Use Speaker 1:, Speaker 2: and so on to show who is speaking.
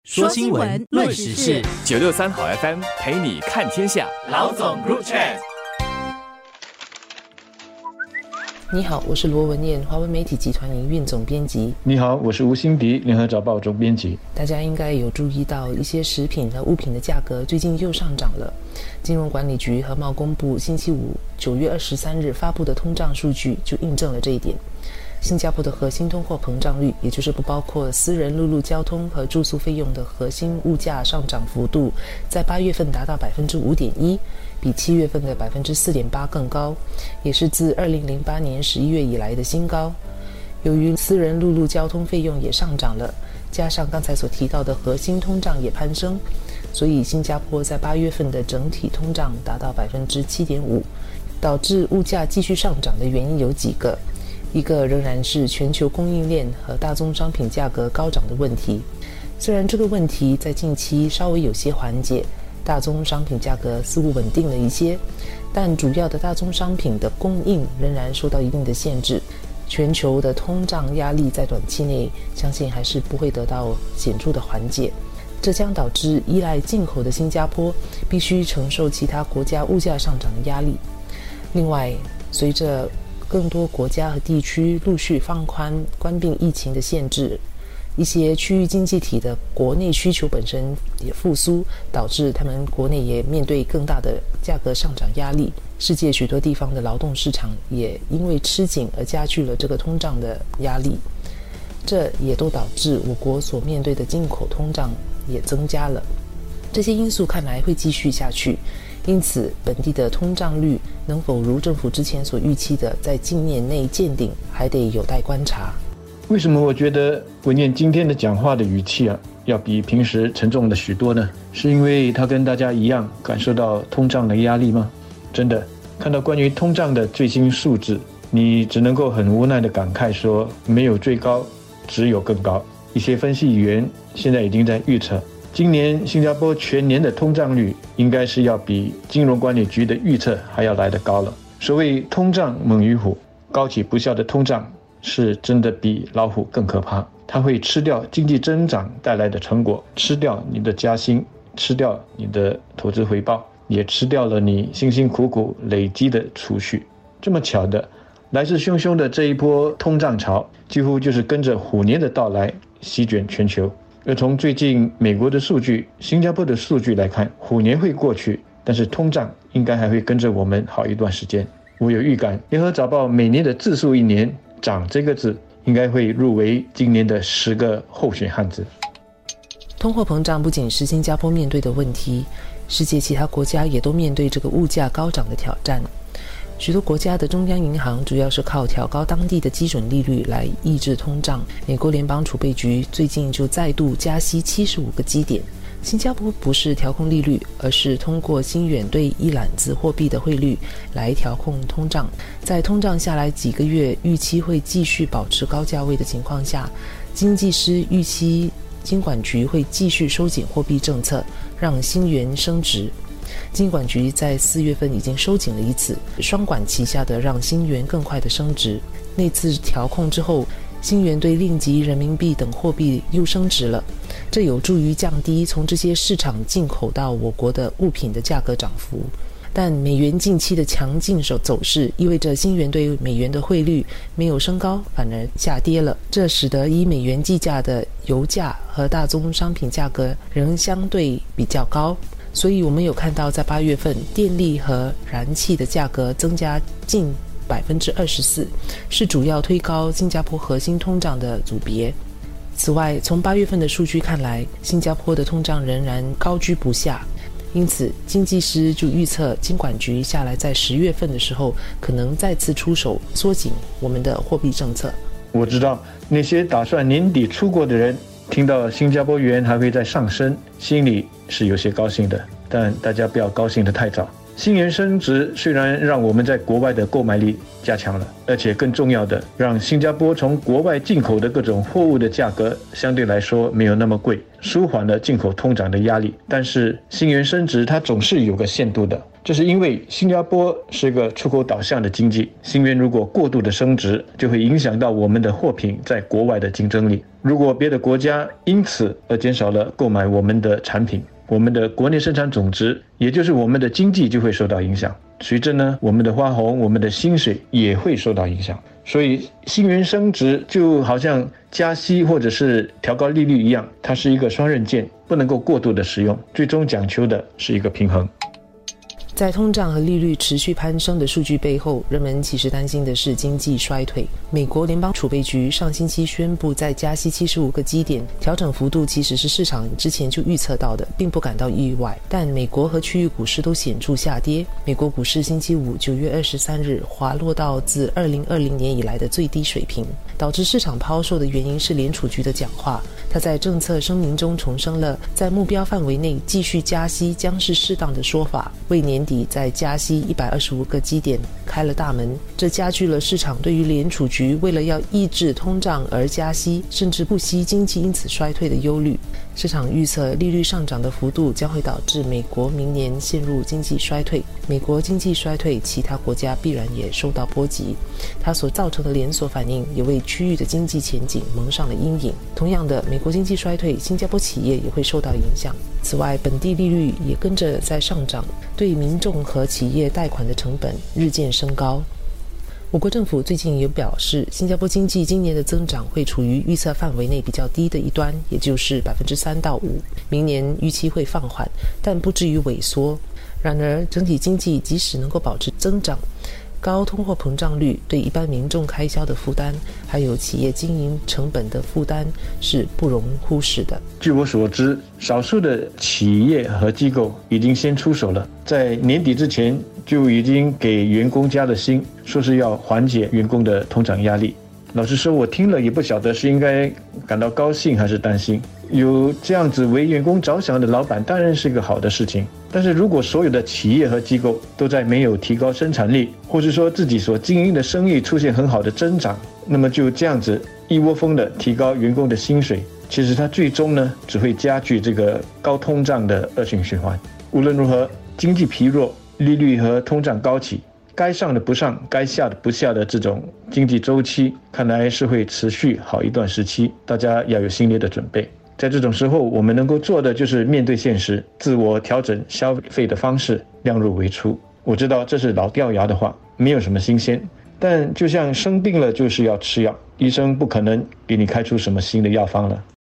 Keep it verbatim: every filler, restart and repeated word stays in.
Speaker 1: 说新闻，论时事，
Speaker 2: 九六三好 F M 陪你看天下。
Speaker 1: 老总 Group Chat。
Speaker 3: 你好，我是罗文燕，华文媒体集团营运总编辑。
Speaker 4: 你好，我是吴欣迪，联合早报总编辑。
Speaker 3: 大家应该有注意到，一些食品和物品的价格最近又上涨了。金融管理局和贸工部星期五九月二十三日发布的通胀数据就印证了这一点。新加坡的核心通货膨胀率，也就是不包括私人陆路交通和住宿费用的核心物价上涨幅度，在八月份达到百分之五点一，比七月份的百分之四点八更高，也是自二零零八年十一月以来的新高。由于私人陆路交通费用也上涨了，加上刚才所提到的核心通胀也攀升，所以新加坡在八月份的整体通胀达到百分之七点五。导致物价继续上涨的原因有几个。一个仍然是全球供应链和大宗商品价格高涨的问题。虽然这个问题在近期稍微有些缓解，大宗商品价格似乎稳定了一些，但主要的大宗商品的供应仍然受到一定的限制。全球的通胀压力在短期内相信还是不会得到显著的缓解，这将导致依赖进口的新加坡必须承受其他国家物价上涨的压力。另外，随着更多国家和地区陆续放宽关闭疫情的限制，一些区域经济体的国内需求本身也复苏，导致他们国内也面对更大的价格上涨压力。世界许多地方的劳动市场也因为吃紧而加剧了这个通胀的压力，这也都导致我国所面对的进口通胀也增加了。这些因素看来会继续下去，因此本地的通胀率能否如政府之前所预期的在今年内见顶，还得有待观察。
Speaker 4: 为什么我觉得文燕今天的讲话的语气啊，要比平时沉重了许多呢？是因为他跟大家一样感受到通胀的压力吗？真的，看到关于通胀的最新数字，你只能够很无奈的感慨说，没有最高，只有更高。一些分析员现在已经在预测，今年新加坡全年的通胀率应该是要比金融管理局的预测还要来得高了。所谓通胀猛于虎，高起不效的通胀是真的比老虎更可怕，它会吃掉经济增长带来的成果，吃掉你的加薪，吃掉你的投资回报，也吃掉了你辛辛苦苦累积的储蓄。这么巧的，来势汹汹的这一波通胀潮，几乎就是跟着虎年的到来席卷全球。而从最近美国的数据、新加坡的数据来看，虎年会过去，但是通胀应该还会跟着我们好一段时间。我有预感，联合早报每年的字数一年涨这个字，应该会入围今年的十个候选汉字。
Speaker 3: 通货膨胀不仅是新加坡面对的问题，世界其他国家也都面对这个物价高涨的挑战。许多国家的中央银行主要是靠调高当地的基准利率来抑制通胀。美国联邦储备局最近就再度加息七十五个基点。新加坡不是调控利率，而是通过新远对一揽子货币的汇率来调控通胀。在通胀下来几个月预期会继续保持高价位的情况下，经济师预期金管局会继续收紧货币政策，让新元升值。金管局在四月份已经收紧了一次，双管齐下的让新元更快的升值。那次调控之后，新元对令吉人民币等货币又升值了，这有助于降低从这些市场进口到我国的物品的价格涨幅。但美元近期的强劲走势意味着新元对美元的汇率没有升高，反而下跌了，这使得以美元计价的油价和大宗商品价格仍相对比较高。所以我们有看到在八月份电力和燃气的价格增加近百分之二十四，是主要推高新加坡核心通胀的组别。此外，从八月份的数据看来，新加坡的通胀仍然高居不下，因此经济师就预测金管局下来在十月份的时候可能再次出手缩紧我们的货币政策。
Speaker 4: 我知道那些打算年底出国的人听到新加坡元还会再上升，心里是有些高兴的，但大家不要高兴得太早。新元升值虽然让我们在国外的购买力加强了，而且更重要的，让新加坡从国外进口的各种货物的价格相对来说没有那么贵，舒缓了进口通胀的压力。但是新元升值它总是有个限度的， 这是因为新加坡是个出口导向的经济，新元如果过度的升值，就会影响到我们的货品在国外的竞争力。如果别的国家因此而减少了购买我们的产品，我们的国内生产总值，也就是我们的经济就会受到影响。随着呢，我们的花红、我们的薪水也会受到影响。所以新元升值就好像加息或者是调高利率一样，它是一个双刃剑，不能够过度的使用，最终讲求的是一个平衡。
Speaker 3: 在通胀和利率持续攀升的数据背后，人们其实担心的是经济衰退。美国联邦储备局上星期宣布再加息七十五个基点，调整幅度其实是市场之前就预测到的，并不感到意外。但美国和区域股市都显著下跌。美国股市星期五九月二十三日滑落到自二零二零年以来的最低水平。导致市场抛售的原因是联储局的讲话，他在政策声明中重申了在目标范围内继续加息将是适当的说法，为年底再加息一百二十五个基点开了大门。这加剧了市场对于联储局为了要抑制通胀而加息，甚至不惜经济因此衰退的忧虑。市场预测利率上涨的幅度将会导致美国明年陷入经济衰退。美国经济衰退，其他国家必然也受到波及，它所造成的连锁反应也为区域的经济前景蒙上了阴影。同样的，美国经济衰退，新加坡企业也会受到影响。此外，本地利率也跟着在上涨，对民众和企业贷款的成本日渐升高。我国政府最近也表示，新加坡经济今年的增长会处于预测范围内比较低的一端，也就是百分之三到五。明年预期会放缓，但不至于萎缩。然而，整体经济即使能够保持增长，高通货膨胀率对一般民众开销的负担，还有企业经营成本的负担是不容忽视的。
Speaker 4: 据我所知，少数的企业和机构已经先出手了，在年底之前就已经给员工加了薪，说是要缓解员工的通胀压力。老实说，我听了也不晓得是应该感到高兴还是担心。有这样子为员工着想的老板当然是个好的事情，但是如果所有的企业和机构都在没有提高生产力，或是说自己所经营的生意出现很好的增长，那么就这样子一窝蜂的提高员工的薪水，其实它最终呢只会加剧这个高通胀的恶性循环。无论如何，经济疲弱、利率和通胀高企，该上的不上，该下的不下的这种经济周期，看来是会持续好一段时期，大家要有心理的准备。在这种时候，我们能够做的就是面对现实，自我调整消费的方式，量入为出。我知道这是老掉牙的话，没有什么新鲜，但就像生病了就是要吃药，医生不可能给你开出什么新的药方了。